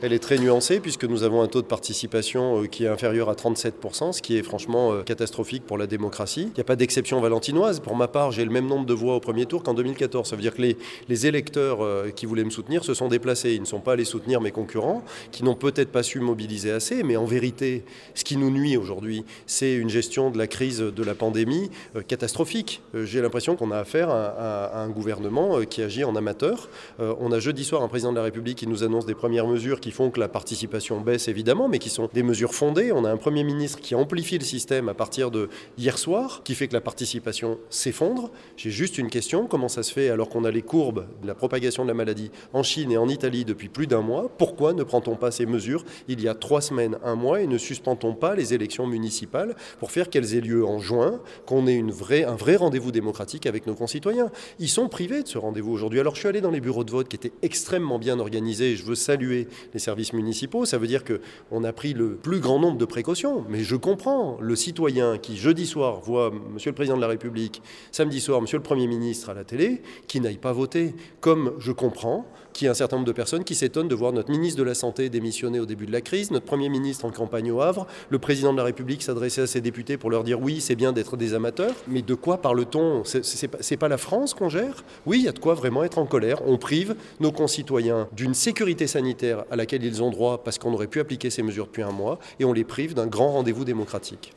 Elle est très nuancée puisque nous avons un taux de participation qui est inférieur à 37%, ce qui est franchement catastrophique pour la démocratie. Il n'y a pas d'exception valentinoise. Pour ma part, j'ai le même nombre de voix au premier tour qu'en 2014. Ça veut dire que les électeurs qui voulaient me soutenir se sont déplacés. Ils ne sont pas allés soutenir mes concurrents, qui n'ont peut-être pas su mobiliser assez. Mais en vérité, ce qui nous nuit aujourd'hui, c'est une gestion de la crise de la pandémie catastrophique. J'ai l'impression qu'on a affaire à un gouvernement qui agit en amateur. On a jeudi soir un président de la République qui nous annonce des premières mesures qui font que la participation baisse évidemment, mais qui sont des mesures fondées. On a un Premier ministre qui amplifie le système à partir de hier soir, qui fait que la participation s'effondre. J'ai juste une question, comment ça se fait alors qu'on a les courbes de la propagation de la maladie en Chine et en Italie depuis plus d'un mois? Pourquoi ne prend-on pas ces mesures il y a 3 semaines, 1 mois, et ne suspend-on pas les élections municipales pour faire qu'elles aient lieu en juin, qu'on ait un vrai rendez-vous démocratique avec nos concitoyens? Ils sont privés de ce rendez-vous aujourd'hui. Alors je suis allé dans les bureaux de vote qui étaient extrêmement bien organisés et je veux saluer les services municipaux. Ça veut dire qu'on a pris le plus grand nombre de précautions. Mais je comprends le citoyen qui, jeudi soir, voit Monsieur le Président de la République, samedi soir, Monsieur le Premier ministre à la télé, qui n'aille pas voter. Comme je comprends qu'il y a un certain nombre de personnes qui s'étonnent de voir notre ministre de la Santé démissionner au début de la crise, notre Premier ministre en campagne au Havre, le Président de la République s'adresser à ses députés pour leur dire « oui, c'est bien d'être des amateurs ». Mais de quoi parle-t-on? C'est pas la France qu'on gère? Oui, il y a de quoi vraiment être en colère. On prive nos concitoyens d'une sécurité sanitaire à laquelle ils ont droit parce qu'on aurait pu appliquer ces mesures depuis 1 mois et on les prive d'un grand rendez-vous démocratique.